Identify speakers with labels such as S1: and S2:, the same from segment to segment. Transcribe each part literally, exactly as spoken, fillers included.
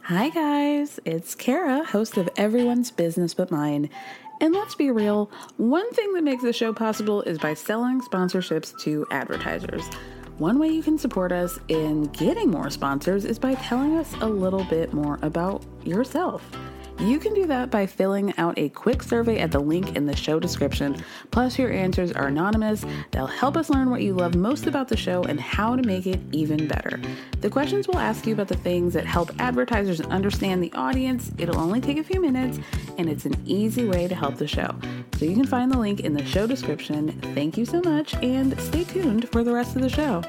S1: Hi guys, it's Kara, host of Everyone's Business But Mine. And let's be real, one thing that makes the show possible is by selling sponsorships to advertisers. One way you can support us in getting more sponsors is by telling us a little bit more about yourself. You can do that by filling out a quick survey at the link in the show description. Plus, your answers are anonymous. They'll help us learn what you love most about the show and how to make it even better. The questions will ask you about the things that help advertisers understand the audience. It'll only take a few minutes, and it's an easy way to help the show. So you can find the link in the show description. Thank you so much, and stay tuned for the rest of the show.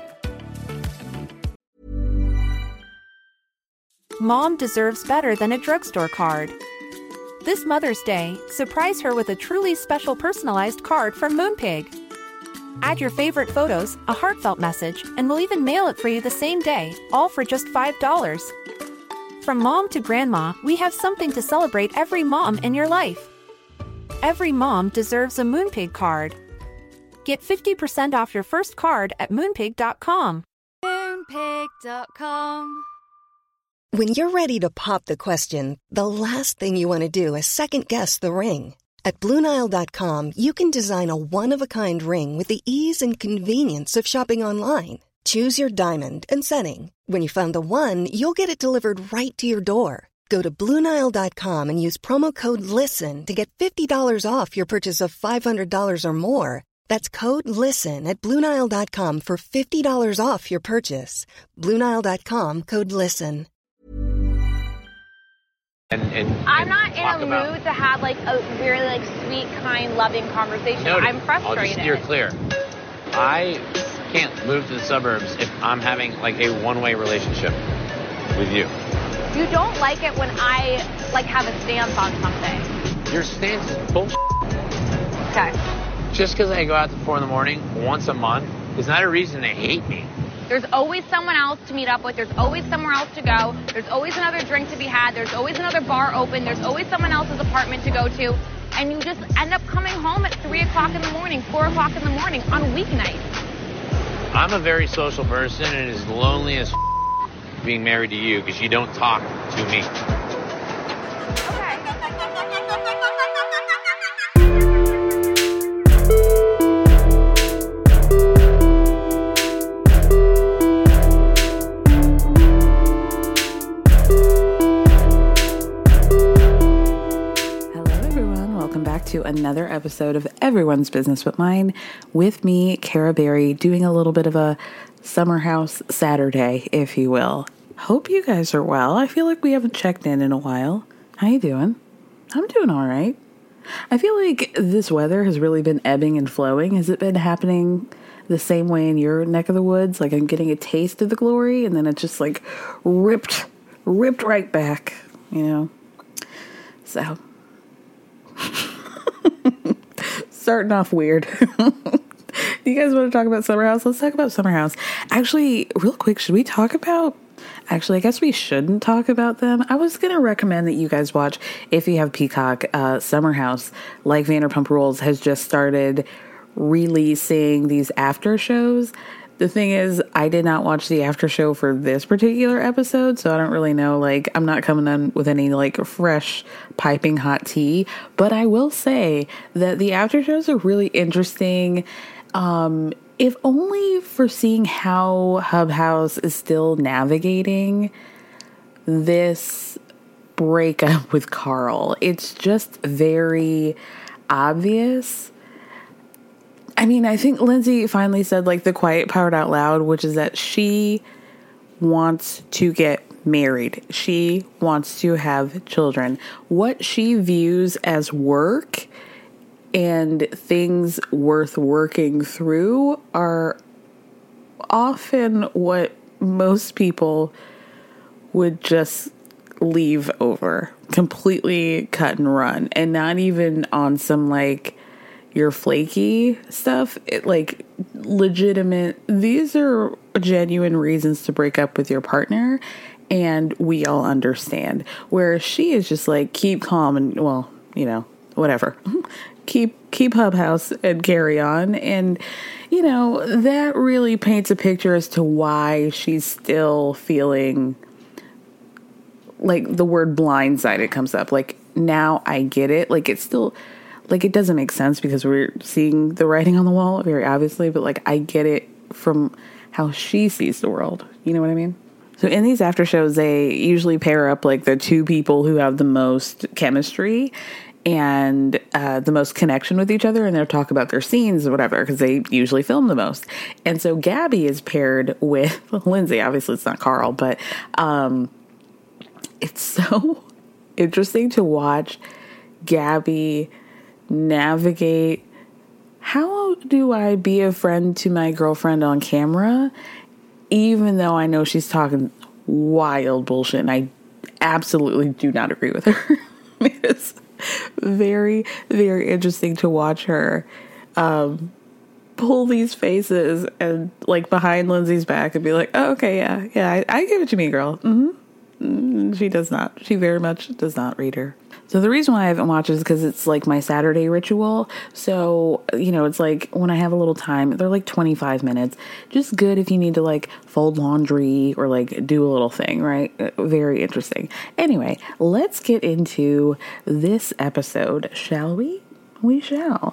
S2: Mom deserves better than a drugstore card. This Mother's Day, surprise her with a truly special personalized card from Moonpig. Add your favorite photos, a heartfelt message, and we'll even mail it for you the same day, all for just five dollars. From mom to grandma, we have something to celebrate every mom in your life. Every mom deserves a Moonpig card. Get fifty percent off your first card at moonpig dot com.
S3: moonpig dot com.
S4: When you're ready to pop the question, the last thing you want to do is second-guess the ring. At Blue Nile dot com, you can design a one-of-a-kind ring with the ease and convenience of shopping online. Choose your diamond and setting. When you find the one, you'll get it delivered right to your door. Go to Blue Nile dot com and use promo code LISTEN to get fifty dollars off your purchase of five hundred dollars or more. That's code LISTEN at Blue Nile dot com for fifty dollars off your purchase. Blue Nile dot com, code LISTEN.
S5: And, and,
S6: I'm
S5: and
S6: not in a
S5: about...
S6: mood to have like a really like sweet, kind, loving conversation.
S5: Noted.
S6: I'm frustrated.
S5: I'll just steer clear. I can't move to the suburbs if I'm having like a one-way relationship with you.
S6: You don't like it when I like have a stance on something.
S5: Your stance is bullshit.
S6: Okay.
S5: Just because I go out at four in the morning once a month is not a reason to hate me.
S6: There's always someone else to meet up with. There's always somewhere else to go. There's always another drink to be had. There's always another bar open. There's always someone else's apartment to go to. And you just end up coming home at three o'clock in the morning, four o'clock in the morning on weeknights.
S5: I'm a very social person, and it is lonely as being married to you because you don't talk to me.
S1: To another episode of Everyone's Business But Mine with me, Kara Berry, doing a little bit of a summer house Saturday, if you will. Hope you guys are well. I feel like we haven't checked in in a while. How you doing? I'm doing all right. I feel like this weather has really been ebbing and flowing. Has it been happening the same way in your neck of the woods? Like I'm getting a taste of the glory and then it's just like ripped, ripped right back, you know? So... Starting off weird. Do you guys want to talk about Summer House? Let's talk about Summer House. Actually, real quick, should we talk about... Actually, I guess we shouldn't talk about them. I was going to recommend that you guys watch, if you have Peacock, uh, Summer House, like Vanderpump Rules, has just started releasing these after shows. The thing is, I did not watch the after show for this particular episode, so I don't really know, like, I'm not coming on with any, like, fresh, piping hot tea, but I will say that the after shows are really interesting, um, if only for seeing how Hub House is still navigating this breakup with Carl. It's just very obvious. I mean, I think Lindsay finally said, like, the quiet part out loud, which is that she wants to get married. She wants to have children. What she views as work and things worth working through are often what most people would just leave over, completely cut and run, and not even on some, like, you're flaky stuff. It, like, legitimate, these are genuine reasons to break up with your partner, and we all understand. Whereas she is just like, keep calm and, well, you know, whatever. keep keep Hub House and carry on. And, you know, that really paints a picture as to why she's still feeling like the word blindsided comes up. Like, now I get it. Like, it's still, like, it doesn't make sense because we're seeing the writing on the wall very obviously, but like, I get it from how she sees the world. You know what I mean? So in these after shows, they usually pair up like the two people who have the most chemistry and uh, the most connection with each other, and they'll talk about their scenes or whatever, because they usually film the most. And so Gabby is paired with Lindsay. Obviously, it's not Carl, but um, it's so interesting to watch Gabby navigate. How do I be a friend to my girlfriend on camera, even though I know she's talking wild bullshit, and I absolutely do not agree with her. It's very, very interesting to watch her um, pull these faces and like behind Lindsay's back and be like, oh, okay, yeah, yeah, I, I get what you mean, girl. Mm-hmm. Mm, she does not. She very much does not read her. So the reason why I haven't watched is because it's like my Saturday ritual. So, you know, it's like when I have a little time, they're like twenty-five minutes. Just good if you need to like fold laundry or like do a little thing, right? Very interesting. Anyway, let's get into this episode, shall we? We shall.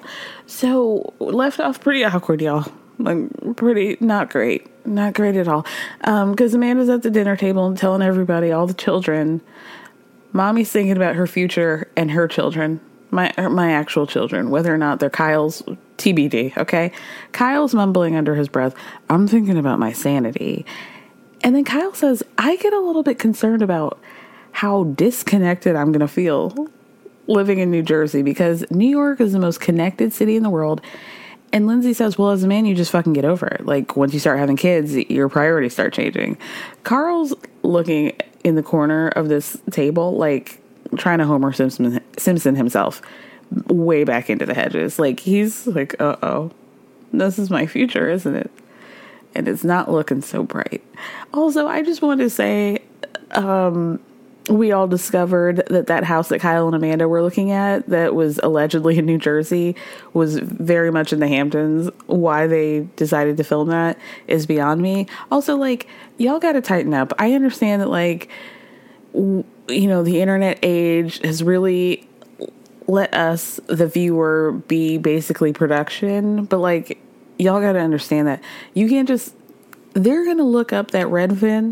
S1: So left off pretty awkward, y'all. Like pretty not great. Not great at all. Um, because Amanda's at the dinner table and telling everybody, all the children, Mommy's thinking about her future and her children, my my actual children, whether or not they're Kyle's, T B D, okay? Kyle's mumbling under his breath, I'm thinking about my sanity. And then Kyle says, I get a little bit concerned about how disconnected I'm going to feel living in New Jersey, because New York is the most connected city in the world. And Lindsay says, well, as a man, you just fucking get over it. Like, once you start having kids, your priorities start changing. Carl's looking in the corner of this table, like trying to Homer Simpson, Simpson himself way back into the hedges. Like, he's like, uh-oh, this is my future, isn't it? And it's not looking so bright. Also, I just wanted to say, um, we all discovered that that house that Kyle and Amanda were looking at that was allegedly in New Jersey was very much in the Hamptons. Why they decided to film that is beyond me. Also, like, y'all got to tighten up. I understand that, like, w- you know, the internet age has really let us, the viewer, be basically production. But, like, y'all got to understand that you can't just, they're going to look up that Redfin.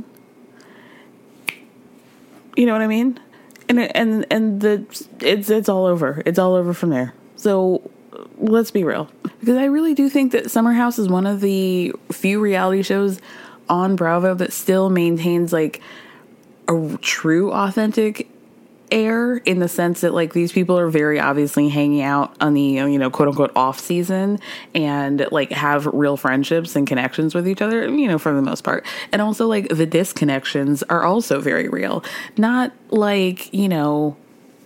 S1: You know what I mean? And and and the it's it's all over. It's all over from there. So let's be real, because I really do think that Summer House is one of the few reality shows on Bravo that still maintains like a true, authentic air, in the sense that like these people are very obviously hanging out on the, you know, quote unquote off season, and like have real friendships and connections with each other, you know, for the most part. And also like the disconnections are also very real. Not like, you know,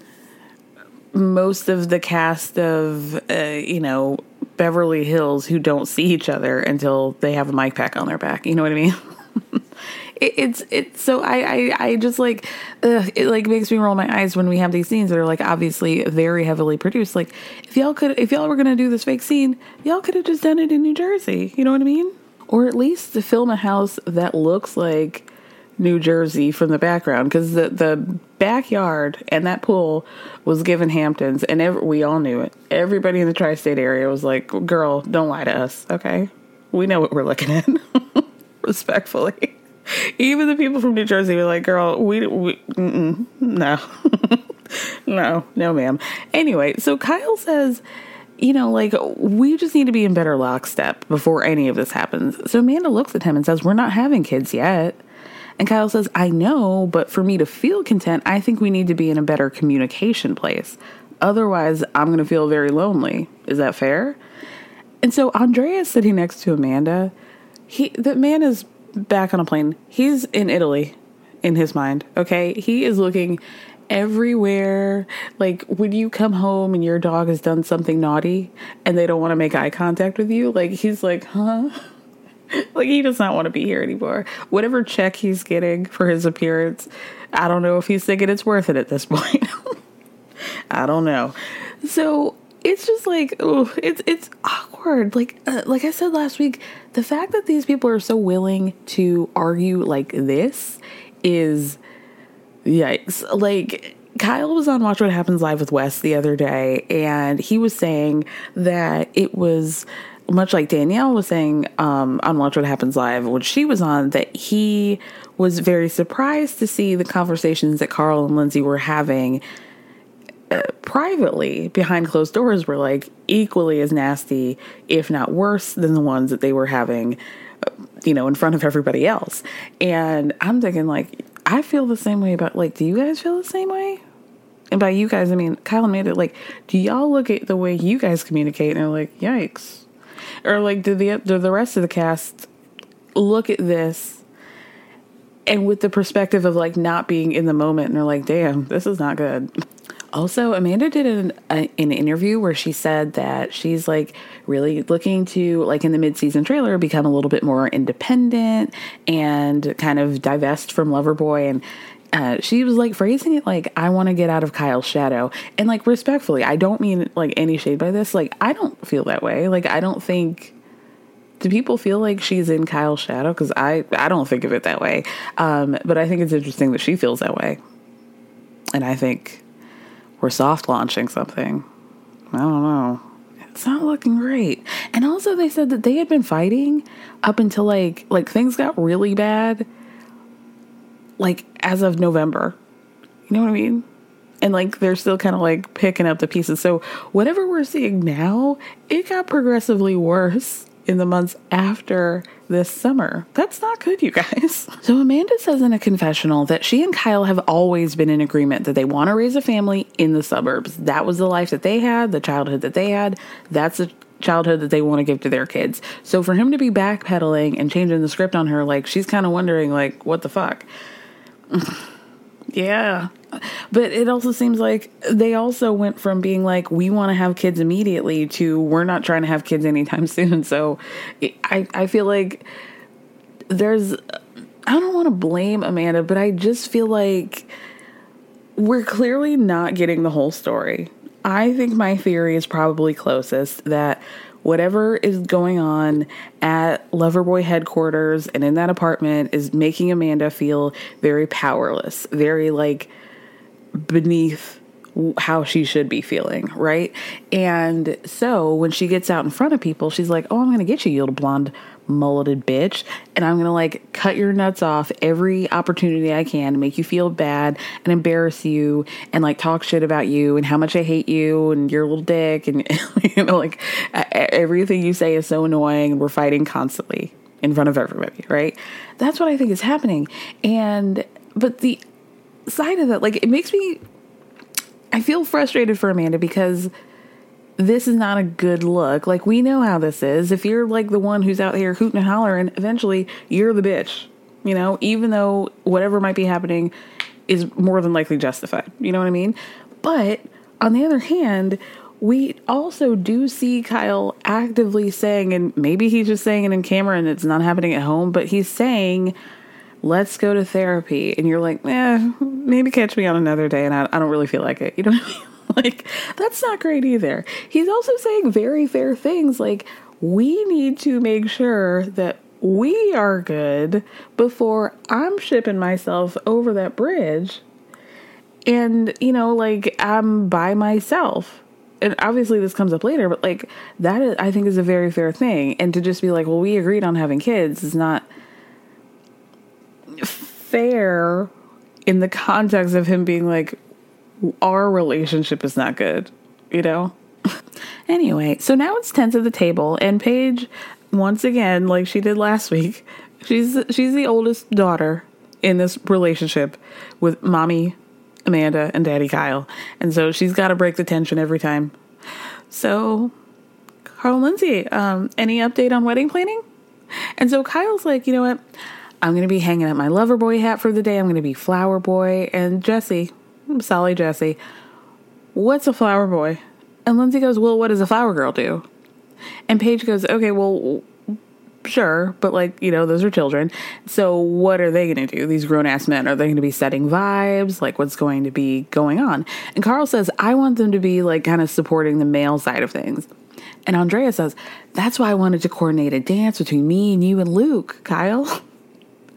S1: most of the cast of, uh, you know, Beverly Hills who don't see each other until they have a mic pack on their back. You know what I mean? It, it's it's so I, I, I just like ugh, it like makes me roll my eyes when we have these scenes that are like obviously very heavily produced. Like if y'all could if y'all were gonna do this fake scene, y'all could have just done it in New Jersey. You know what I mean? Or at least to film a house that looks like New Jersey from the background, because the the backyard and that pool was given Hamptons, and every, we all knew it. Everybody in the tri-state area was like, "Girl, don't lie to us, okay? We know what we're looking at." Respectfully. Even the people from New Jersey were like, girl, we, we mm-mm, no, no, no, ma'am. Anyway, so Kyle says, you know, like, we just need to be in better lockstep before any of this happens. So Amanda looks at him and says, we're not having kids yet. And Kyle says, I know, but for me to feel content, I think we need to be in a better communication place. Otherwise, I'm going to feel very lonely. Is that fair? And so Andrea is sitting next to Amanda. He, the man is back on a plane. He's in Italy in his mind. Okay. He is looking everywhere. Like when you come home and your dog has done something naughty and they don't want to make eye contact with you, like he's like, huh? Like he does not want to be here anymore. Whatever check he's getting for his appearance, I don't know if he's thinking it's worth it at this point. I don't know. So it's just like, oh, it's it's awkward. Like uh, like I said last week, the fact that these people are so willing to argue like this is Yikes. Like, Kyle was on Watch What Happens Live with Wes the other day, and he was saying that it was much like Danielle was saying um, on Watch What Happens Live, when she was on, that he was very surprised to see the conversations that Carl and Lindsay were having uh, privately behind closed doors were like equally as nasty, if not worse, than the ones that they were having, uh, you know, in front of everybody else. And I'm thinking, like, I feel the same way about, like, do you guys feel the same way? And by you guys, I mean, Kyle and Amanda, like, do y'all look at the way you guys communicate and are like, yikes? Or, like, do the, do the rest of the cast look at this and with the perspective of, like, not being in the moment and they're like, damn, this is not good. Also, Amanda did an, a, an interview where she said that she's, like, really looking to, like, in the mid-season trailer, become a little bit more independent and kind of divest from Loverboy. And uh, she was, like, phrasing it like, I want to get out of Kyle's shadow. And, like, respectfully, I don't mean, like, any shade by this. Like, I don't feel that way. Like, I don't think... Do people feel like she's in Kyle's shadow? Because I, I don't think of it that way. Um, but I think it's interesting that she feels that way. And I think... we're soft launching something. I don't know. It's not looking great. And also they said that they had been fighting up until like, like things got really bad, like as of November. You know what I mean? And like, they're still kind of like picking up the pieces. So whatever we're seeing now, it got progressively worse in the months after this summer. That's not good, you guys. So Amanda says in a confessional that she and Kyle have always been in agreement that they want to raise a family in the suburbs. That was the life that they had, the childhood that they had. That's the childhood that they want to give to their kids. So for him to be backpedaling and changing the script on her, like, she's kind of wondering, like, what the fuck? Yeah. But it also seems like they also went from being like, we want to have kids immediately to we're not trying to have kids anytime soon. So I, I feel like there's, I don't want to blame Amanda, but I just feel like we're clearly not getting the whole story. I think my theory is probably closest, that whatever is going on at Loverboy headquarters and in that apartment is making Amanda feel very powerless, very like beneath how she should be feeling, right? And so when she gets out in front of people, she's like, oh, I'm gonna get you, you little blonde mulleted bitch, and I'm gonna like cut your nuts off every opportunity I can to make you feel bad and embarrass you and like talk shit about you and how much I hate you and your little dick, and you know, like everything you say is so annoying and we're fighting constantly in front of everybody, right? That's what I think is happening. And but the side of that, like, it makes me, I feel frustrated for Amanda because this is not a good look. Like, we know how this is. If you're like the one who's out here hooting and hollering, eventually you're the bitch, you know, even though whatever might be happening is more than likely justified. You know what I mean? But on the other hand, we also do see Kyle actively saying, and maybe he's just saying it in camera and it's not happening at home, but he's saying, let's go to therapy. And you're like, eh, maybe catch me on another day. And I, I don't really feel like it. You know what I mean? Like, that's not great either. He's also saying very fair things like, we need to make sure that we are good before I'm shipping myself over that bridge. And, you know, like, I'm by myself. And obviously this comes up later, but like, that is, I think, is a very fair thing. And to just be like, well, we agreed on having kids is not fair in the context of him being like, our relationship is not good, you know? Anyway, so now it's tense at the table, and Paige, once again, like she did last week, she's she's the oldest daughter in this relationship with mommy Amanda and daddy Kyle, and so she's got to break the tension every time. So, Carl and Lindsay, um, any update on wedding planning? And so Kyle's like, you know what? I'm going to be hanging up my Loverboy hat for the day. I'm going to be Flower Boy. And Jesse, Sally Jesse, what's a Flower Boy? And Lindsay goes, well, what does a flower girl do? And Paige goes, okay, well, sure, but like, you know, those are children. So what are they going to do? These grown-ass men, are they going to be setting vibes? Like, what's going to be going on? And Carl says, I want them to be like kind of supporting the male side of things. And Andrea says, that's why I wanted to coordinate a dance between me and you and Luke, Kyle.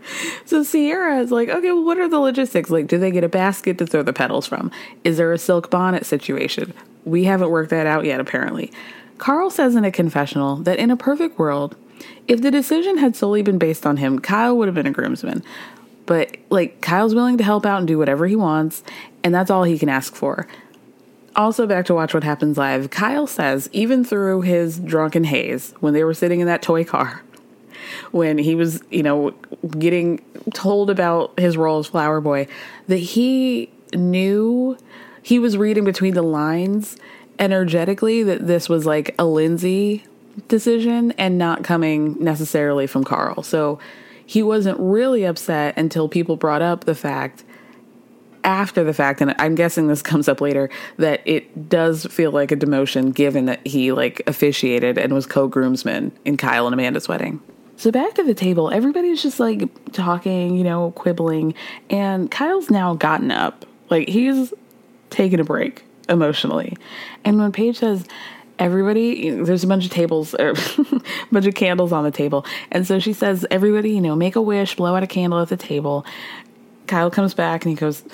S1: So Sierra is like, okay, well, what are the logistics? Like, do they get a basket to throw the petals from? Is there a silk bonnet situation? We haven't worked that out yet, apparently. Carl says in a confessional that in a perfect world, if the decision had solely been based on him, Kyle would have been a groomsman. But, like, Kyle's willing to help out and do whatever he wants, and that's all he can ask for. Also, back to Watch What Happens Live, Kyle says, even through his drunken haze, when they were sitting in that toy car, when he was, you know, getting told about his role as Flower Boy, that he knew, he was reading between the lines energetically that this was like a Lindsay decision and not coming necessarily from Carl. So he wasn't really upset until people brought up the fact, after the fact, and I'm guessing this comes up later, that it does feel like a demotion given that he like officiated and was co-groomsman in Kyle and Amanda's wedding. So back to the table, everybody's just like talking, you know, quibbling, and Kyle's now gotten up. Like, he's taking a break emotionally. And when Paige says, everybody, you know, there's a bunch of tables, or a bunch of candles on the table. And so she says, everybody, you know, make a wish, blow out a candle at the table. Kyle comes back and he goes,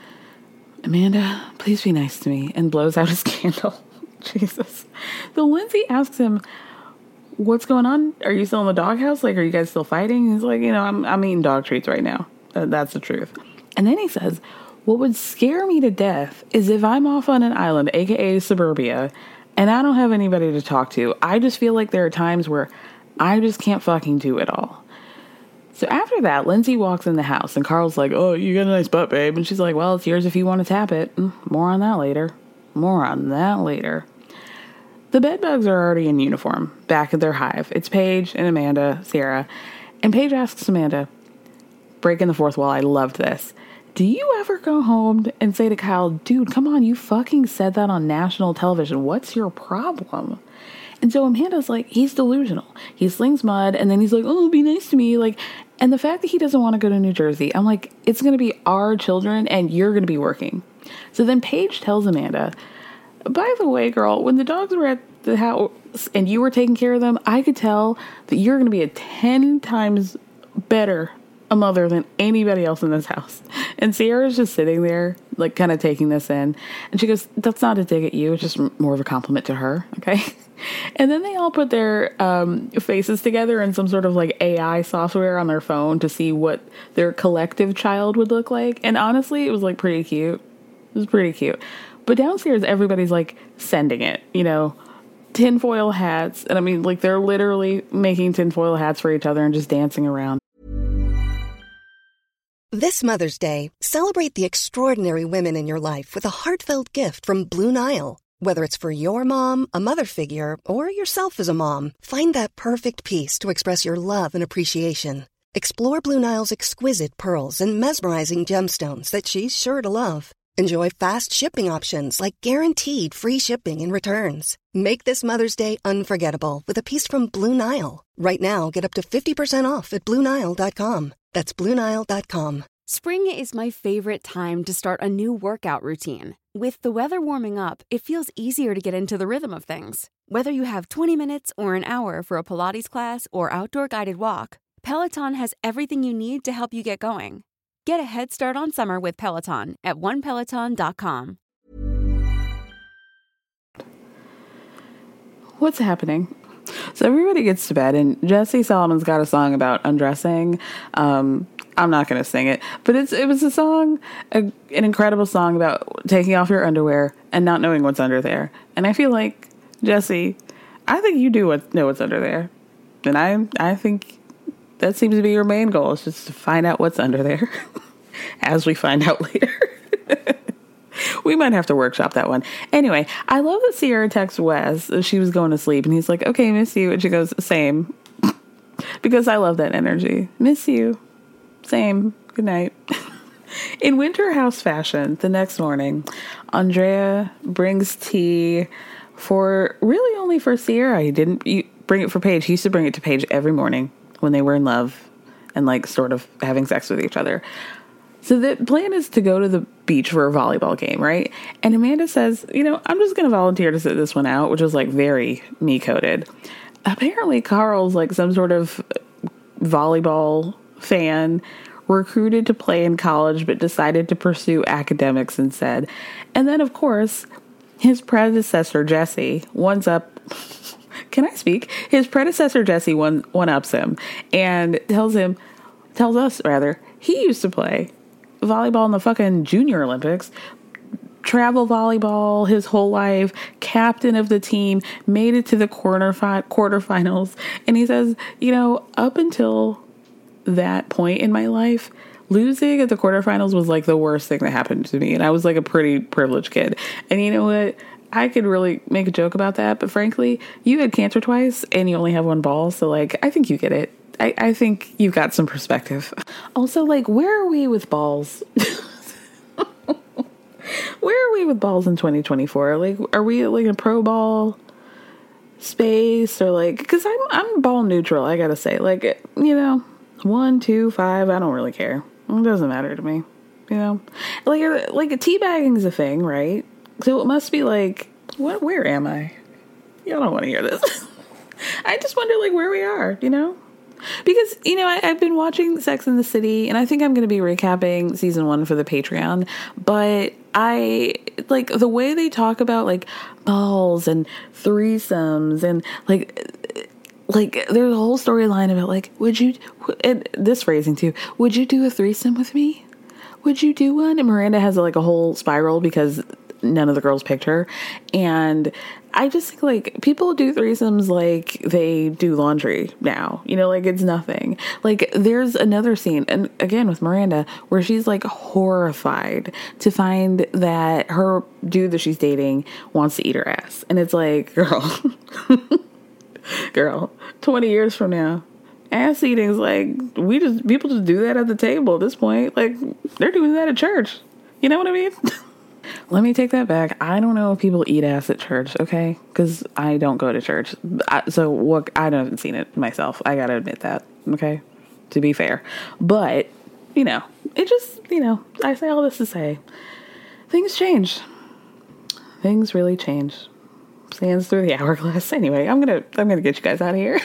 S1: Amanda, please be nice to me, and blows out his candle. Jesus. So Lindsay asks him, what's going on? Are you still in the doghouse? Like, are you guys still fighting? He's like, you know, I'm, I'm eating dog treats right now. That's the truth. And then he says, what would scare me to death is if I'm off on an island, aka suburbia, and I don't have anybody to talk to. I just feel like there are times where I just can't fucking do it all. So after that, Lindsay walks in the house, and Carl's like, oh, you got a nice butt, babe. And she's like, well, it's yours if you want to tap it. More on that later. More on that later. The bedbugs are already in uniform, back at their hive. It's Paige and Amanda, Sierra. And Paige asks Amanda, breaking the fourth wall, I loved this, do you ever go home and say to Kyle, dude, come on, you fucking said that on national television. What's your problem? And so Amanda's like, he's delusional. He slings mud, and then he's like, oh, be nice to me. Like, and the fact that he doesn't want to go to New Jersey, I'm like, it's going to be our children, and you're going to be working. So then Paige tells Amanda, by the way, girl, when the dogs were at the house and you were taking care of them, I could tell that you're going to be a ten times better a mother than anybody else in this house. And Sierra's just sitting there, like, kind of taking this in. And she goes, that's not a dig at you. It's just more of a compliment to her. Okay. And then they all put their um, faces together in some sort of like A I software on their phone to see what their collective child would look like. And honestly, it was like pretty cute. It was pretty cute. But downstairs, everybody's like sending it, you know, tinfoil hats. And I mean, like, they're literally making tinfoil hats for each other and just dancing around.
S4: This Mother's Day, celebrate the extraordinary women in your life with a heartfelt gift from Blue Nile. Whether it's for your mom, a mother figure, or yourself as a mom, find that perfect piece to express your love and appreciation. Explore Blue Nile's exquisite pearls and mesmerizing gemstones that she's sure to love. Enjoy fast shipping options like guaranteed free shipping and returns. Make this Mother's Day unforgettable with a piece from Blue Nile. Right now, get up to fifty percent off at Blue Nile dot com. That's Blue Nile dot com.
S7: Spring is my favorite time to start a new workout routine. With the weather warming up, it feels easier to get into the rhythm of things. Whether you have twenty minutes or an hour for a Pilates class or outdoor guided walk, Peloton has everything you need to help you get going. Get a head start on summer with Peloton at one peloton dot com.
S1: What's happening? So everybody gets to bed, and Jesse Solomon's got a song about undressing. Um, I'm not going to sing it, but it's it was a song, a, an incredible song about taking off your underwear and not knowing what's under there. And I feel like, Jesse, I think you do what, know what's under there. And I I think that seems to be your main goal, is just to find out what's under there, as we find out later. We might have to workshop that one. Anyway, I love that Sierra texts Wes as she was going to sleep, and he's like, okay, miss you. And she goes, same. Because I love that energy. Miss you. Same. Good night. In Winter House fashion, the next morning, Andrea brings tea for really only for Sierra. He didn't bring it for Paige. He used to bring it to Paige every morning when they were in love and like sort of having sex with each other. So the plan is to go to the beach for a volleyball game, right? And Amanda says, you know, I'm just going to volunteer to sit this one out, which was like very me-coded. Apparently Carl's like some sort of volleyball fan, recruited to play in college, but decided to pursue academics instead. And then, of course, his predecessor, Jesse, ones up. Can I speak? His predecessor, Jesse, one, one ups him and tells him, tells us rather, he used to play volleyball in the fucking Junior Olympics, travel volleyball his whole life, captain of the team, made it to the quarter fi- quarterfinals. And he says, you know, up until that point in my life, losing at the quarterfinals was like the worst thing that happened to me. And I was like a pretty privileged kid. And you know what? I could really make a joke about that. But frankly, you had cancer twice and you only have one ball. So like, I think you get it. I, I think you've got some perspective. Also, like, where are we with balls? Where are we with balls in twenty twenty-four? Like, are we like a pro ball space or like, cause I'm, I'm ball neutral. I gotta say, like, you know, one, two, five, I don't really care. It doesn't matter to me, you know, like, like teabagging is a thing, right? So it must be like, what, where am I? Y'all don't want to hear this. I just wonder like where we are, you know? Because, you know, I, I've been watching Sex and the City, and I think I'm going to be recapping season one for the Patreon, but I, like, the way they talk about, like, balls and threesomes, and, like, like, there's a whole storyline about, like, would you, and this phrasing, too, would you do a threesome with me? Would you do one? And Miranda has, like, a whole spiral because none of the girls picked her, and I just think, like, people do threesomes like they do laundry now, you know, like it's nothing. Like, there's another scene, and again with Miranda, where she's like horrified to find that her dude that she's dating wants to eat her ass, and it's like, girl, girl, twenty years from now, ass eating is like, we just, people just do that at the table at this point. Like, they're doing that at church, you know what I mean? Let me take that back. I don't know if people eat ass at church, okay? Because I don't go to church. I, so what? I haven't seen it myself. I gotta admit that, okay? To be fair. But, you know, it just, you know, I say all this to say, things change. Things really change. Sands through the hourglass. Anyway, I'm gonna, I'm gonna get you guys out of here.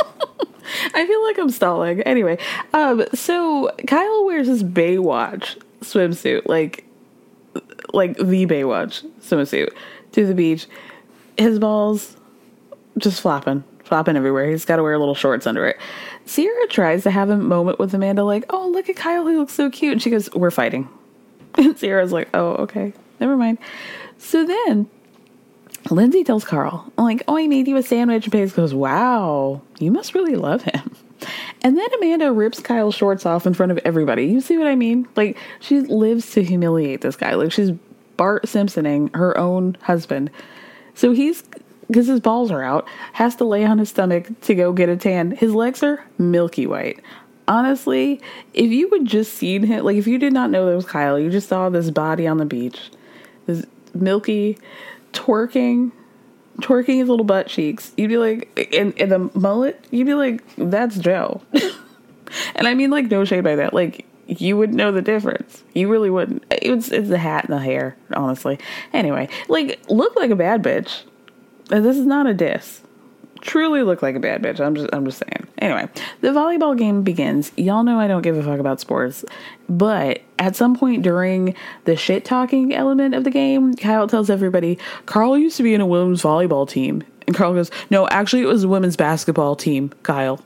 S1: I feel like I'm stalling. Anyway, um, so Kyle wears his Baywatch swimsuit, like, like the Baywatch swimsuit, to the beach. His balls just flopping, flopping everywhere. He's got to wear little shorts under it. Sierra tries to have a moment with Amanda, like, oh, look at Kyle, he looks so cute. And she goes, we're fighting. And Sierra's like, oh, okay, never mind. So then Lindsay tells Carl, like, oh, I made you a sandwich. And Paige goes, wow, you must really love him. And then Amanda rips Kyle's shorts off in front of everybody. You see what I mean? Like, she lives to humiliate this guy. Like, she's Bart Simpsoning her own husband. So he's, because his balls are out, has to lay on his stomach to go get a tan. His legs are milky white. Honestly, if you would just seen him, like, if you did not know that was Kyle, you just saw this body on the beach, this milky, twerking, twerking his little butt cheeks, you'd be like, and, and the mullet, you'd be like, that's Joe. And I mean, like, no shade by that. Like, you would know the difference. You really wouldn't. It's, it's the hat and the hair, honestly. Anyway, like, look like a bad bitch. And this is not a diss. Truly look like a bad bitch. I'm just, I'm just saying. Anyway, the volleyball game begins. Y'all know I don't give a fuck about sports, but at some point during the shit talking element of the game, Kyle tells everybody, Carl used to be in a women's volleyball team. And Carl goes, no, actually it was a women's basketball team, Kyle.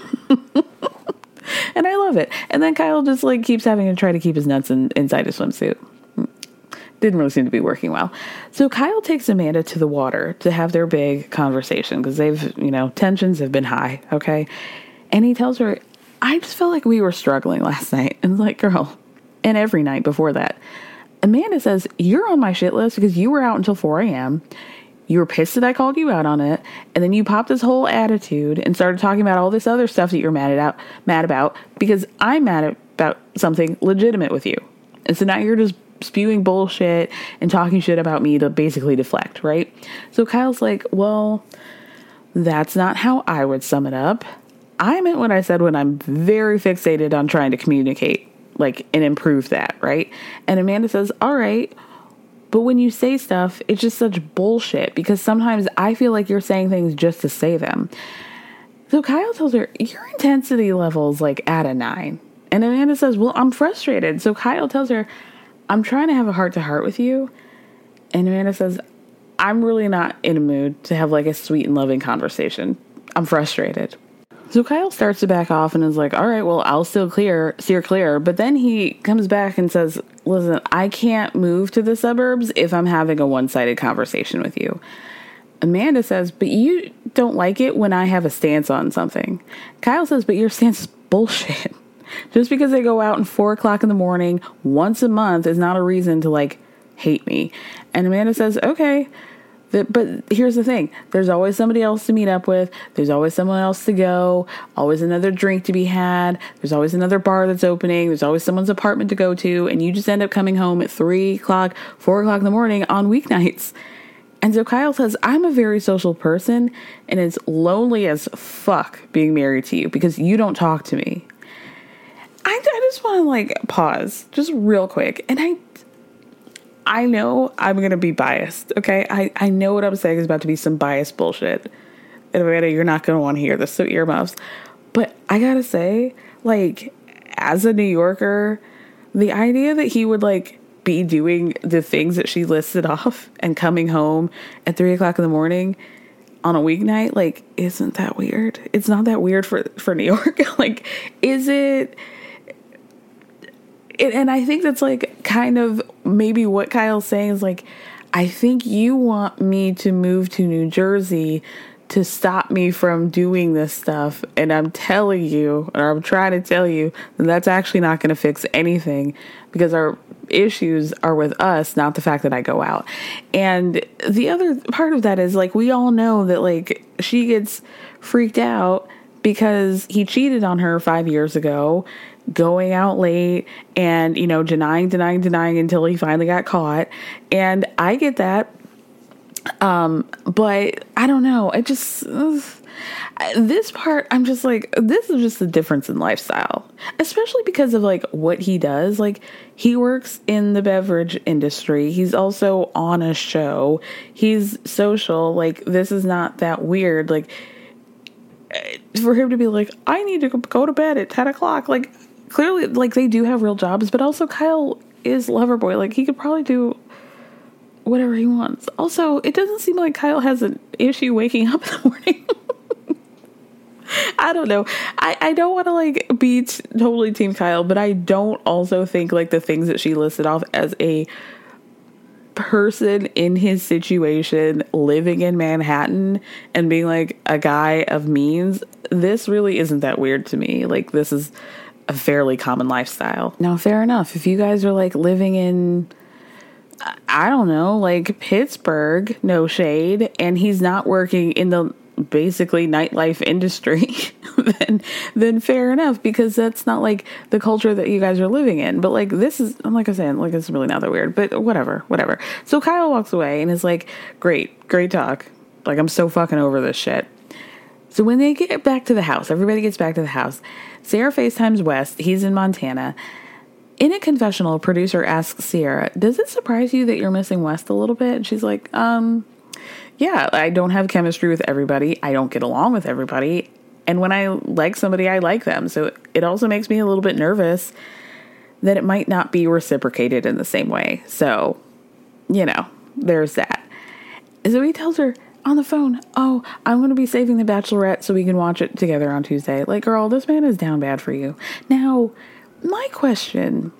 S1: And I love it. And then Kyle just like keeps having to try to keep his nuts in, inside his swimsuit. Didn't really seem to be working well. So Kyle takes Amanda to the water to have their big conversation because they've, you know, tensions have been high, okay? And he tells her, I just felt like we were struggling last night. And it's like, girl, and every night before that. Amanda says, you're on my shit list because you were out until four a.m. You were pissed that I called you out on it. And then you popped this whole attitude and started talking about all this other stuff that you're mad at, mad about because I'm mad about something legitimate with you. And so now you're just spewing bullshit and talking shit about me to basically deflect, right? So Kyle's like, well, that's not how I would sum it up. I meant what I said when I'm very fixated on trying to communicate, like, and improve that, right? And Amanda says, all right, but when you say stuff, it's just such bullshit because sometimes I feel like you're saying things just to say them. So Kyle tells her, your intensity level's like at a nine. And Amanda says, well, I'm frustrated. So Kyle tells her, I'm trying to have a heart-to-heart with you. And Amanda says, I'm really not in a mood to have like a sweet and loving conversation. I'm frustrated. So Kyle starts to back off and is like, all right, well, I'll still clear, steer clear. But then he comes back and says, listen, I can't move to the suburbs if I'm having a one-sided conversation with you. Amanda says, but you don't like it when I have a stance on something. Kyle says, but your stance is bullshit. Just because they go out at four o'clock in the morning once a month is not a reason to like hate me. And Amanda says, okay. But here's the thing. There's always somebody else to meet up with. There's always someone else to go. Always another drink to be had. There's always another bar that's opening. There's always someone's apartment to go to. And you just end up coming home at three o'clock, four o'clock in the morning on weeknights. And so Kyle says, I'm a very social person and it's lonely as fuck being married to you because you don't talk to me. I, I just want to like pause just real quick. And I I know I'm going to be biased, okay? I, I know what I'm saying is about to be some biased bullshit. And Amanda, you're not going to want to hear this, so earmuffs. But I got to say, like, as a New Yorker, the idea that he would, like, be doing the things that she listed off and coming home at three o'clock in the morning on a weeknight, like, isn't that weird? It's not that weird for, for New York. Like, is it... It, and I think that's like kind of maybe what Kyle's saying is like, I think you want me to move to New Jersey to stop me from doing this stuff. And I'm telling you, or I'm trying to tell you, that that's actually not going to fix anything because our issues are with us, not the fact that I go out. And the other part of that is like, we all know that like she gets freaked out because he cheated on her five years ago, going out late and, you know, denying, denying, denying until he finally got caught. And I get that. Um, but I don't know. I just, uh, this part, I'm just like, this is just the difference in lifestyle, especially because of like what he does. Like he works in the beverage industry. He's also on a show. He's social. Like this is not that weird. Like for him to be like, I need to go to bed at ten o'clock. Like clearly, like they do have real jobs, but also Kyle is Loverboy. Like he could probably do whatever he wants. Also, it doesn't seem like Kyle has an issue waking up in the morning. I don't know. I, I don't want to like be t- totally team Kyle, but I don't also think like the things that she listed off as a person in his situation living in Manhattan and being like a guy of means, this really isn't that weird to me. Like this is a fairly common lifestyle. Now, fair enough. If you guys are like living in, I don't know, like Pittsburgh, no shade, and he's not working in the basically nightlife industry, then then fair enough, because that's not like the culture that you guys are living in. But like this is, I'm like I said, like it's really not that weird, but whatever, whatever. So Kyle walks away and is like, great, great talk. Like I'm so fucking over this shit. So when they get back to the house, everybody gets back to the house. Sarah FaceTimes West. He's in Montana. In a confessional, producer asks Sierra, does it surprise you that you're missing West a little bit? And she's like, um, yeah, I don't have chemistry with everybody. I don't get along with everybody. And when I like somebody, I like them. So it also makes me a little bit nervous that it might not be reciprocated in the same way. So, you know, there's that. So he tells her on the phone, oh, I'm going to be saving The Bachelorette so we can watch it together on Tuesday. Like, girl, this man is down bad for you. Now, my question,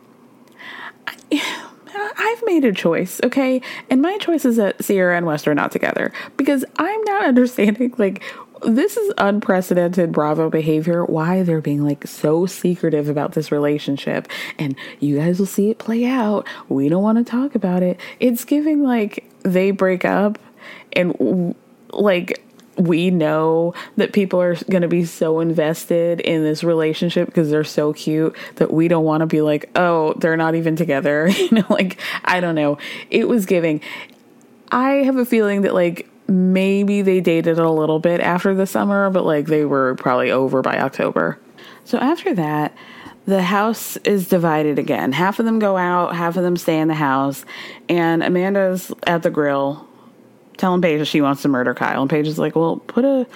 S1: I, I've made a choice, okay? And my choice is that Sierra and West are not together because I'm not understanding, like, this is unprecedented Bravo behavior, why they're being, like, so secretive about this relationship. And you guys will see it play out. We don't want to talk about it. It's giving, like, they break up and, like, we know that people are going to be so invested in this relationship because they're so cute that we don't want to be like, oh, they're not even together. You know, like, I don't know. It was giving. I have a feeling that like maybe they dated a little bit after the summer, but like they were probably over by October. So after that, the house is divided again. Half of them go out, half of them stay in the house, and Amanda's at the grill telling Paige she wants to murder Kyle. And Paige is like, well, put a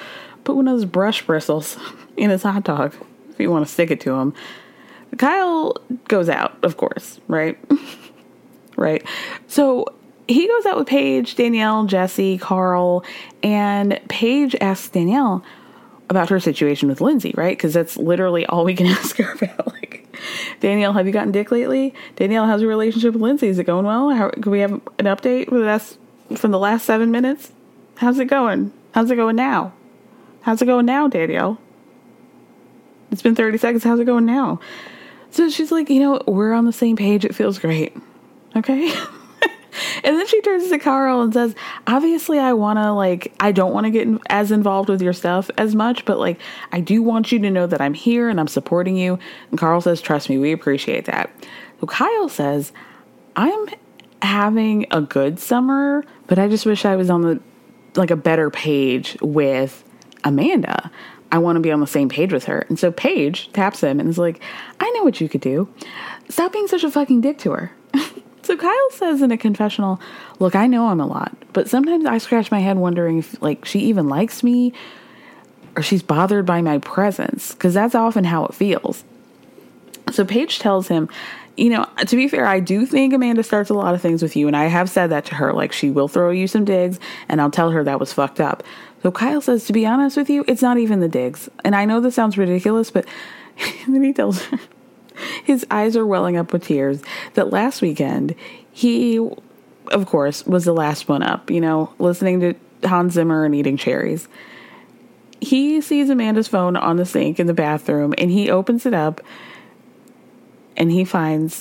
S1: put one of those brush bristles in his hot dog if you want to stick it to him. Kyle goes out, of course, right? Right. So he goes out with Paige, Danielle, Jesse, Carl, and Paige asks Danielle about her situation with Lindsay, right? Because that's literally all we can ask her about. Like, Danielle, have you gotten dick lately? Danielle, how's your relationship with Lindsay? Is it going well? How, can we have an update for the last, from the last seven minutes? How's it going? How's it going now? How's it going now, Danielle? It's been thirty seconds. How's it going now? So she's like, you know, we're on the same page. It feels great. Okay. And then she turns to Carl and says, obviously I want to, like, I don't want to get in, as involved with your stuff as much, but, like, I do want you to know that I'm here and I'm supporting you. And Carl says, trust me, we appreciate that. So Kyle says, I'm having a good summer, but I just wish I was on the, like, a better page with Amanda. I want to be on the same page with her. And so Paige taps him and is like, I know what you could do. Stop being such a fucking dick to her. So Kyle says in a confessional, look, I know I'm a lot, but sometimes I scratch my head wondering if, like, she even likes me or she's bothered by my presence, because that's often how it feels. So Paige tells him, you know, to be fair, I do think Amanda starts a lot of things with you, and I have said that to her, like, she will throw you some digs, and I'll tell her that was fucked up. So Kyle says, to be honest with you, it's not even the digs. And I know this sounds ridiculous, but then he tells her, his eyes are welling up with tears, that last weekend, he, of course, was the last one up, you know, listening to Hans Zimmer and eating cherries. He sees Amanda's phone on the sink in the bathroom, and he opens it up, and he finds,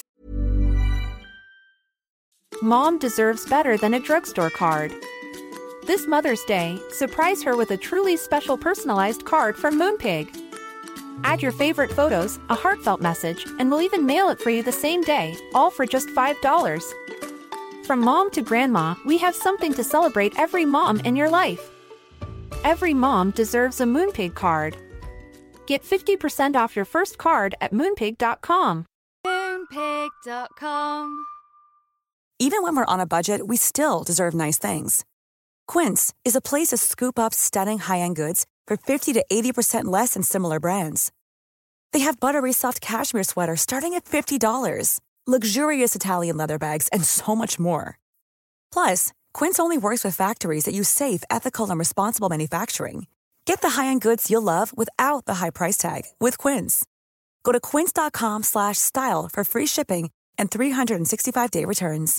S2: Mom deserves better than a drugstore card. This Mother's Day, surprise her with a truly special personalized card from Moonpig. Add your favorite photos, a heartfelt message, and we'll even mail it for you the same day, all for just five dollars. From mom to grandma, we have something to celebrate every mom in your life. Every mom deserves a Moonpig card. Get fifty percent off your first card at moonpig dot com.
S3: Moonpig dot com.
S8: Even when we're on a budget, we still deserve nice things. Quince is a place to scoop up stunning high-end goods for fifty to eighty percent less than similar brands. They have buttery soft cashmere sweaters starting at fifty dollars, luxurious Italian leather bags, and so much more. Plus, Quince only works with factories that use safe, ethical, and responsible manufacturing. Get the high-end goods you'll love without the high price tag with Quince. Go to quince dot com slash style for free shipping and three sixty-five day returns.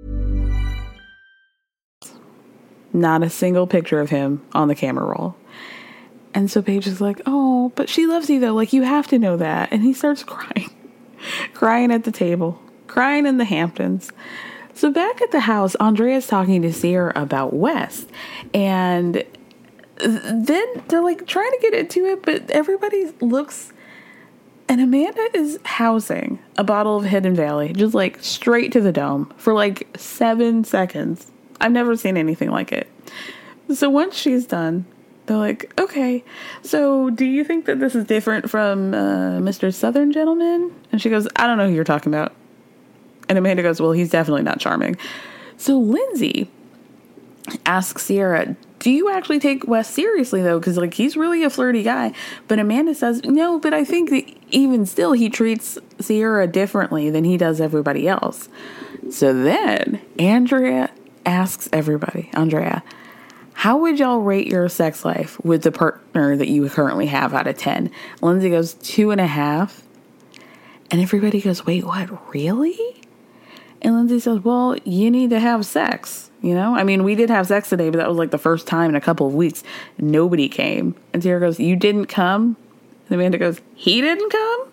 S1: not a single picture of him on the camera roll. And so Paige is like, oh, but she loves you though. Like, you have to know that. And he starts crying, crying at the table, crying in the Hamptons. So back at the house, Andrea's talking to Sierra about West. And then they're like trying to get into it, but everybody looks, and Amanda is housing a bottle of Hidden Valley, just like straight to the dome for like seven seconds. I've never seen anything like it. So once she's done, they're like, okay, so do you think that this is different from uh, Mister Southern Gentleman? And she goes, I don't know who you're talking about. And Amanda goes, well, he's definitely not charming. So Lindsay asks Sierra, do you actually take Wes seriously, though? Because, like, he's really a flirty guy. But Amanda says, no, but I think that even still he treats Sierra differently than he does everybody else. So then Andrea asks everybody, Andrea, how would y'all rate your sex life with the partner that you currently have out of ten? Lindsay goes, two and a half. And everybody goes, wait, what, really? And Lindsay says, well, you need to have sex, you know? I mean, we did have sex today, but that was like the first time in a couple of weeks. Nobody came. And Sierra goes, you didn't come? And Amanda goes, he didn't come?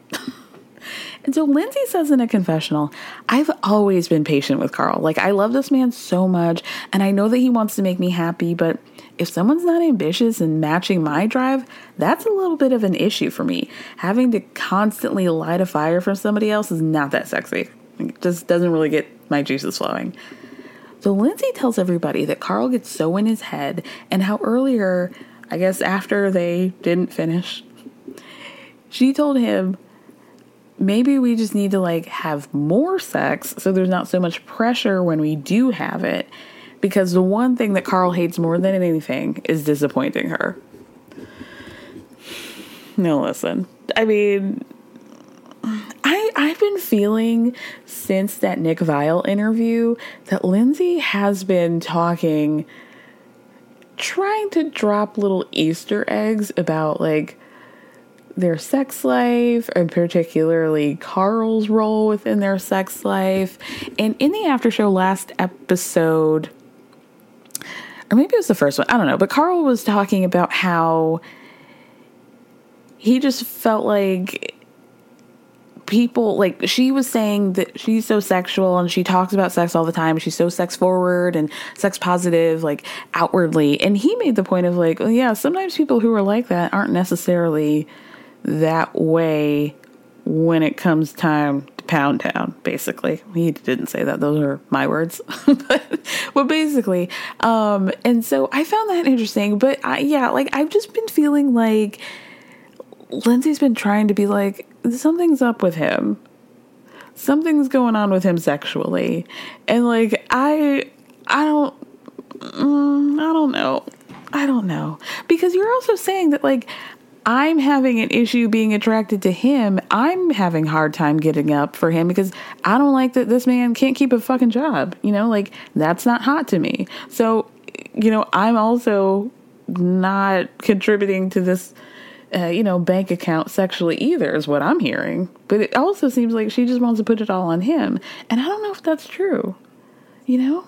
S1: And so Lindsay says in a confessional, I've always been patient with Carl. Like, I love this man so much, and I know that he wants to make me happy, but if someone's not ambitious and matching my drive, that's a little bit of an issue for me. Having to constantly light a fire from somebody else is not that sexy. It just doesn't really get my juices flowing. So Lindsay tells everybody that Carl gets so in his head, and how earlier, I guess after they didn't finish, she told him, maybe we just need to like have more sex so there's not so much pressure when we do have it, because the one thing that Carl hates more than anything is disappointing her. no, listen. I mean, I, I've been feeling since that Nick Viall interview that Lindsay has been talking, trying to drop little Easter eggs about, like, their sex life, and particularly Carl's role within their sex life. And in the after show last episode, or maybe it was the first one, I don't know, but Carl was talking about how he just felt like people, like, she was saying that she's so sexual and she talks about sex all the time. She's so sex forward and sex positive, like, outwardly. And he made the point of, like, well, yeah, sometimes people who are like that aren't necessarily that way when it comes time to pound town, basically. He didn't say that. Those are my words. but, but basically, um, and so I found that interesting. But I, yeah, like, I've just been feeling like Lindsay's been trying to be like, something's up with him. Something's going on with him sexually. And, like, I, I don't, mm, I don't know. I don't know. Because you're also saying that, like, I'm having an issue being attracted to him. I'm having a hard time getting up for him because I don't like that this man can't keep a fucking job. You know, like, that's not hot to me. So, you know, I'm also not contributing to this, uh, you know, bank account sexually either, is what I'm hearing. But it also seems like she just wants to put it all on him. And I don't know if that's true. You know?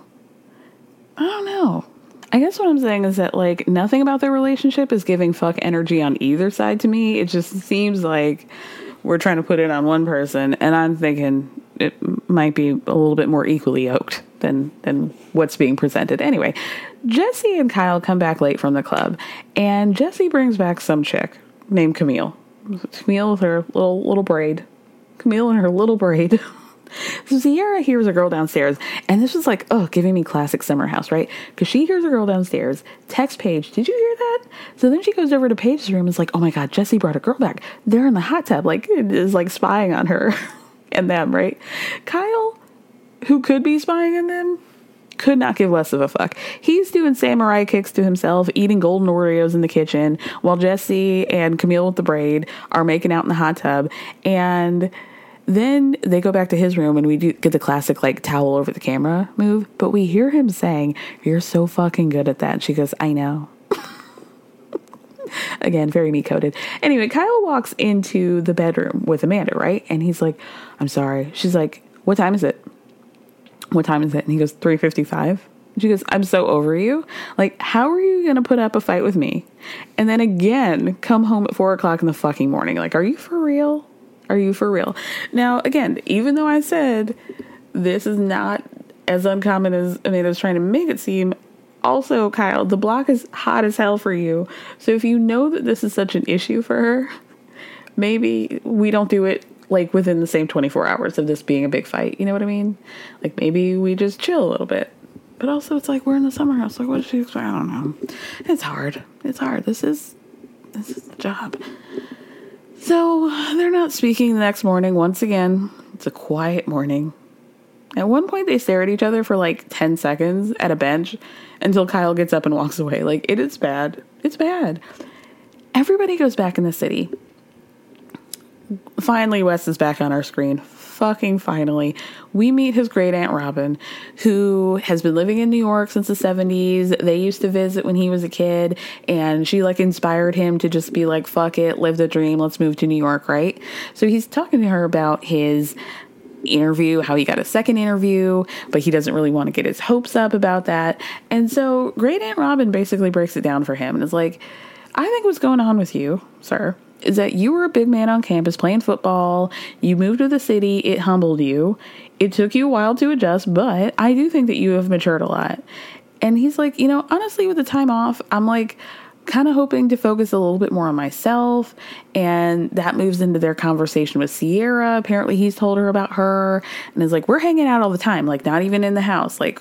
S1: I don't know. I guess what I'm saying is that, like, nothing about their relationship is giving fuck energy on either side to me. It just seems like we're trying to put it on one person, and I'm thinking it might be a little bit more equally yoked than than what's being presented. Anyway, Jesse and Kyle come back late from the club, and Jesse brings back some chick named Camille. Camille with her little little braid. Camille and her little braid. So Sierra hears a girl downstairs, and this was like, oh, giving me classic Summer House, right? Because she hears a girl downstairs, text Paige, did you hear that? So then she goes over to Paige's room and is like, oh my God, Jesse brought a girl back. They're in the hot tub, like, is like spying on her and them, right? Kyle, who could be spying on them, could not give less of a fuck. He's doing samurai kicks to himself, eating golden Oreos in the kitchen, while Jesse and Camille with the braid are making out in the hot tub. And then they go back to his room, and we do get the classic, like, towel over the camera move. But we hear him saying, you're so fucking good at that. And she goes, I know. Again, very me-coded. Anyway, Kyle walks into the bedroom with Amanda, right? And he's like, I'm sorry. She's like, what time is it? What time is it? And he goes, three fifty-five. And she goes, I'm so over you. Like, how are you going to put up a fight with me? And then again, come home at four o'clock in the fucking morning. Like, are you for real? Are you for real? Now, again, even though I said this is not as uncommon as Amanda's trying to make it seem, also, Kyle, the block is hot as hell for you. So if you know that this is such an issue for her, maybe we don't do it, like, within the same twenty-four hours of this being a big fight. You know what I mean? Like, maybe we just chill a little bit. But also, it's like, we're in the Summer House. Like, what does she expect? I don't know. It's hard. It's hard. This is, this is the job. So they're not speaking the next morning. Once again, it's a quiet morning. At one point, they stare at each other for like ten seconds at a bench until Kyle gets up and walks away. Like, it is bad. It's bad. Everybody goes back in the city. Finally, Wes is back on our screen. Fucking finally. We meet his great aunt Robin, who has been living in New York since the seventies. They used to visit when he was a kid, and she, like, inspired him to just be like, fuck it, live the dream, let's move to New York, right? So he's talking to her about his interview, how he got a second interview, but he doesn't really want to get his hopes up about that. And so great aunt Robin basically breaks it down for him and is like, I think what's going on with you, sir, is that you were a big man on campus playing football. You moved to the city. It humbled you. It took you a while to adjust, but I do think that you have matured a lot. And he's like, you know, honestly, with the time off, I'm like kind of hoping to focus a little bit more on myself. And that moves into their conversation with Sierra. Apparently he's told her about her and is like, we're hanging out all the time, like not even in the house. Like,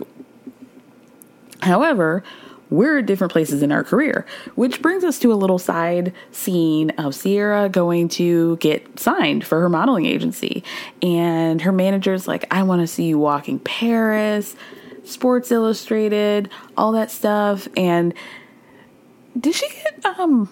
S1: however, we're at different places in our career, which brings us to a little side scene of Sierra going to get signed for her modeling agency. And her manager's like, I want to see you walking Paris, Sports Illustrated, all that stuff. And did she get, um,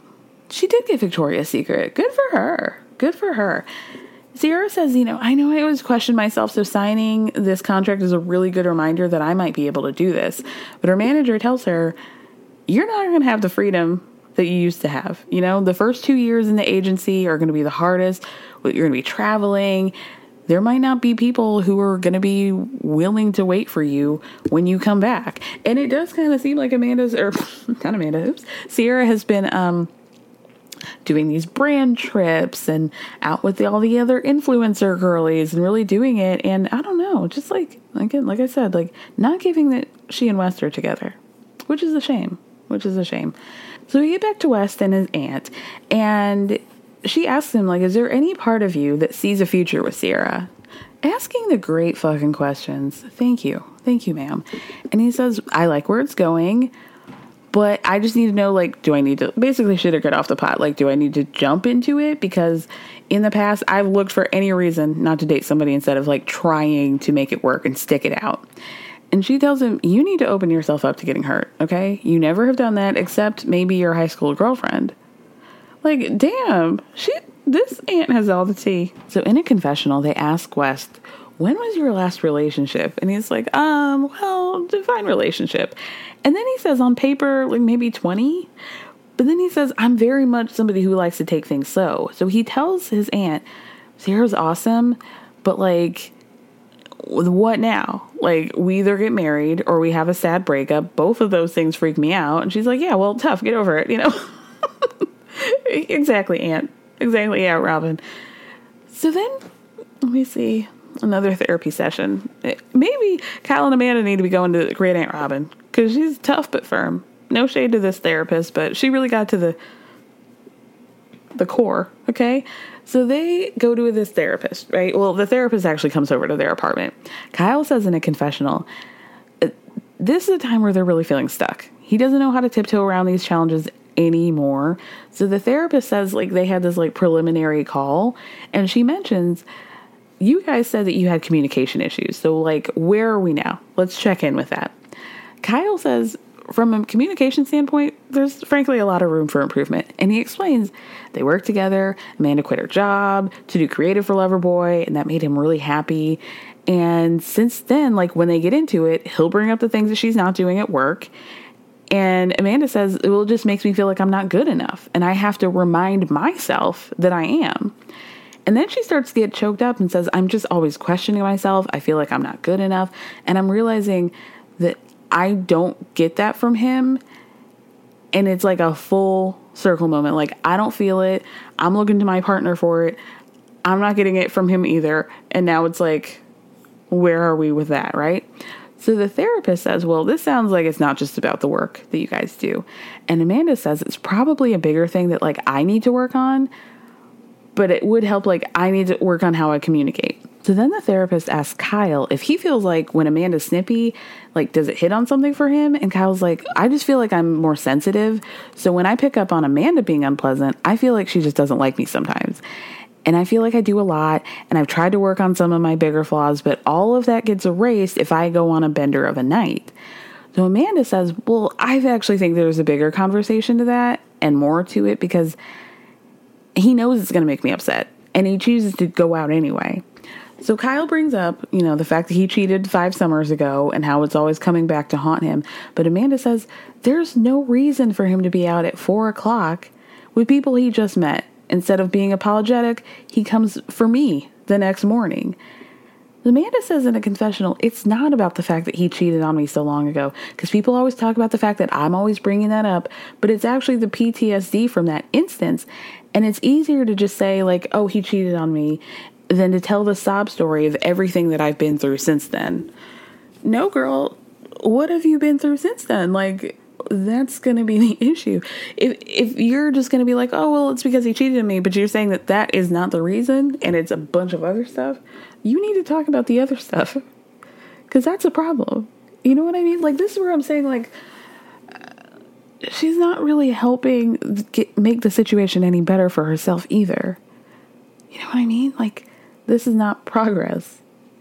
S1: she did get Victoria's Secret. Good for her. Good for her. Sierra says, you know, I know I always question myself, so signing this contract is a really good reminder that I might be able to do this. But her manager tells her, you're not going to have the freedom that you used to have. You know, the first two years in the agency are going to be the hardest. You're going to be traveling. There might not be people who are going to be willing to wait for you when you come back. And it does kind of seem like Amanda's, or not Amanda, oops, Sierra has been um, doing these brand trips and out with the, all the other influencer girlies and really doing it. And I don't know, just like, again, like I said, like not giving that she and West are together, which is a shame, which is a shame. So we get back to West and his aunt, and she asks him, like, is there any part of you that sees a future with Sierra? Asking the great fucking questions. Thank you. Thank you, ma'am. And he says, I like where it's going, but I just need to know, like, do I need to basically shit or get off the pot? Like, do I need to jump into it? Because in the past, I've looked for any reason not to date somebody instead of, like, trying to make it work and stick it out. And she tells him, you need to open yourself up to getting hurt, okay? You never have done that except maybe your high school girlfriend. Like, damn, she, this aunt has all the tea. So in a confessional, they ask West, when was your last relationship? And he's like, um, well, define relationship. And then he says on paper, like maybe twenty. But then he says, I'm very much somebody who likes to take things slow. So he tells his aunt, Sarah's awesome, but like, what now? Like, we either get married or we have a sad breakup. Both of those things freak me out. And she's like, yeah, well, tough, get over it, you know? Exactly, Aunt. Exactly, yeah, Robin. So then, let me see, another therapy session. Maybe Kyle and Amanda need to be going to Great Aunt Robin, because she's tough but firm. No shade to this therapist, but she really got to the the core, okay? So they go to this therapist, right? Well, the therapist actually comes over to their apartment. Kyle says in a confessional, this is a time where they're really feeling stuck. He doesn't know how to tiptoe around these challenges anymore. So the therapist says, like, they had this like preliminary call, and she mentions, you guys said that you had communication issues. So like, where are we now? Let's check in with that. Kyle says, from a communication standpoint, there's frankly a lot of room for improvement. And he explains they worked together. Amanda quit her job to do creative for Loverboy, and that made him really happy. And since then, like when they get into it, he'll bring up the things that she's not doing at work. And Amanda says, it will just makes me feel like I'm not good enough. And I have to remind myself that I am. And then she starts to get choked up and says, I'm just always questioning myself. I feel like I'm not good enough. And I'm realizing that I don't get that from him. And it's like a full circle moment. Like, I don't feel it. I'm looking to my partner for it. I'm not getting it from him either. And now it's like, where are we with that, right? So the therapist says, well, this sounds like it's not just about the work that you guys do. And Amanda says it's probably a bigger thing that like I need to work on, but it would help, like I need to work on how I communicate. So then the therapist asks Kyle if he feels like when Amanda's snippy, like, does it hit on something for him? And Kyle's like, I just feel like I'm more sensitive. So when I pick up on Amanda being unpleasant, I feel like she just doesn't like me sometimes. And I feel like I do a lot, and I've tried to work on some of my bigger flaws, but all of that gets erased if I go on a bender of a night. So Amanda says, well, I actually think there's a bigger conversation to that and more to it, because he knows it's going to make me upset, and he chooses to go out anyway. So Kyle brings up, you know, the fact that he cheated five summers ago and how it's always coming back to haunt him. But Amanda says there's no reason for him to be out at four o'clock with people he just met. Instead of being apologetic, he comes for me the next morning. Amanda says in a confessional, it's not about the fact that he cheated on me so long ago, because people always talk about the fact that I'm always bringing that up, but it's actually the P T S D from that instance. And it's easier to just say like, oh, he cheated on me, than to tell the sob story of everything that I've been through since then. No, girl, what have you been through since then? Like, that's going to be the issue. If if you're just going to be like, oh, well, it's because he cheated on me, but you're saying that that is not the reason and it's a bunch of other stuff, you need to talk about the other stuff, because that's a problem. You know what I mean? Like, this is where I'm saying, like, uh, she's not really helping get, make the situation any better for herself either. You know what I mean? Like, this is not progress.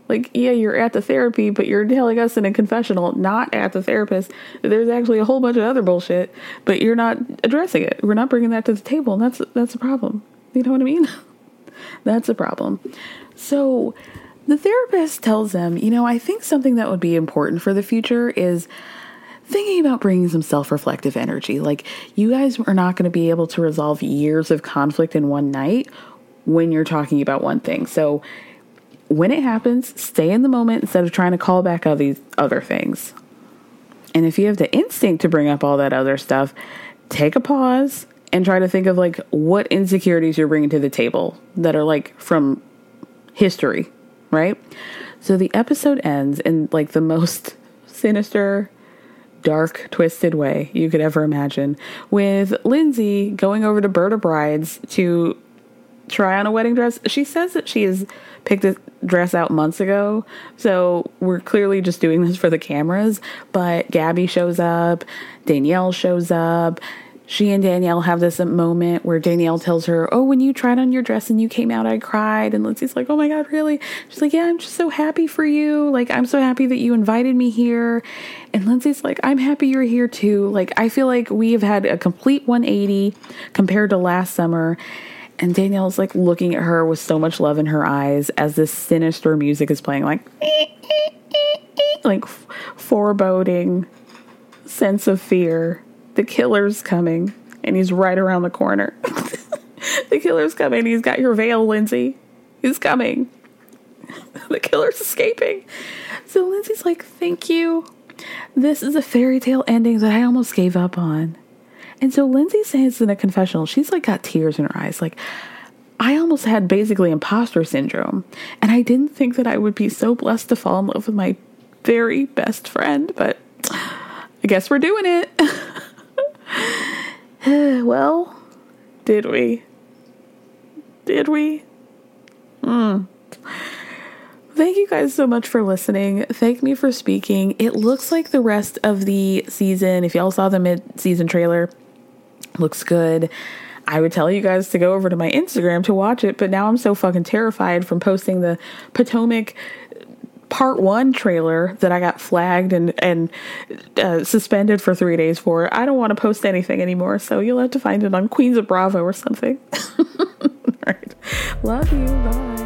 S1: Like, yeah, you're at the therapy, but you're telling us in a confessional, not at the therapist, that there's actually a whole bunch of other bullshit, but you're not addressing it. We're not bringing that to the table, and that's that's a problem. You know what I mean? That's a problem. So the therapist tells them, you know, I think something that would be important for the future is thinking about bringing some self-reflective energy. Like, you guys are not going to be able to resolve years of conflict in one night when you're talking about one thing. So when it happens, stay in the moment instead of trying to call back all these other things. And if you have the instinct to bring up all that other stuff, take a pause and try to think of like what insecurities you're bringing to the table that are like from history, right? So the episode ends in like the most sinister, dark, twisted way you could ever imagine, with Lindsay going over to Berta Brides to try on a wedding dress. She says that she has picked a dress out months ago, so we're clearly just doing this for the cameras. But Gabby shows up, Danielle shows up. She and Danielle have this moment where Danielle tells her, oh, when you tried on your dress and you came out, I cried. And Lindsay's like, oh my God, really? She's like, yeah, I'm just so happy for you. Like, I'm so happy that you invited me here. And Lindsay's like, I'm happy you're here too. Like, I feel like we have had a complete one eighty compared to last summer. And Danielle's like looking at her with so much love in her eyes as this sinister music is playing, like, like foreboding sense of fear. The killer's coming, and he's right around the corner. The killer's coming. He's got your veil, Lindsay. He's coming. The killer's escaping. So Lindsay's like, thank you. This is a fairy tale ending that I almost gave up on. And so Lindsay says in a confessional, she's like got tears in her eyes. Like, I almost had basically imposter syndrome. And I didn't think that I would be so blessed to fall in love with my very best friend. But I guess we're doing it. Well, did we? Did we? Hmm. Thank you guys so much for listening. Thank me for speaking. It looks like the rest of the season, if y'all saw the mid-season trailer, looks good. I would tell you guys to go over to my Instagram to watch it, but now I'm so fucking terrified from posting the Potomac part one trailer that I got flagged and and uh, suspended for three days for. I don't want to post anything anymore, so you'll have to find it on Queens of Bravo or something. All right. Love you. Bye.